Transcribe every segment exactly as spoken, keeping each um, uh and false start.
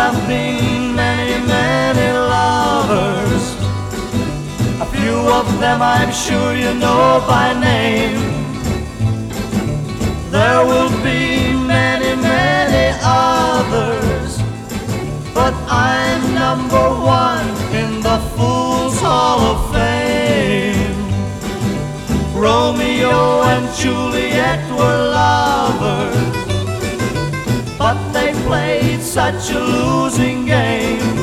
have been many, many lovers. A few of them I'm sure you know by name. There will be many, many others, but I'm number one in the Fools Hall of Fame. Romeo and Juliet were lovers, but they played such a losing game,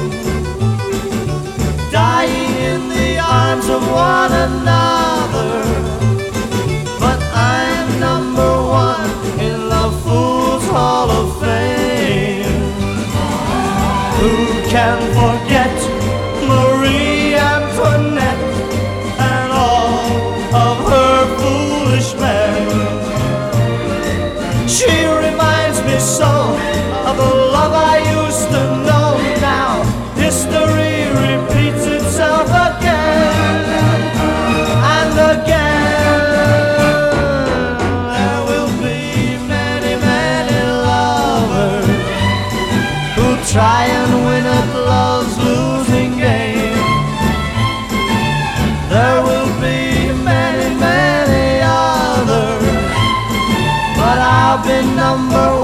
dying in the arms of one another. But I'm number one in the Fools Hall of Fame. Who can forget Marie Antoinette and all of her foolish men? She reminds me so of the love I used to know. Now history repeats itself again and again. There will be many, many lovers who try and win at love's losing game. There will be many, many others, but I'll be number one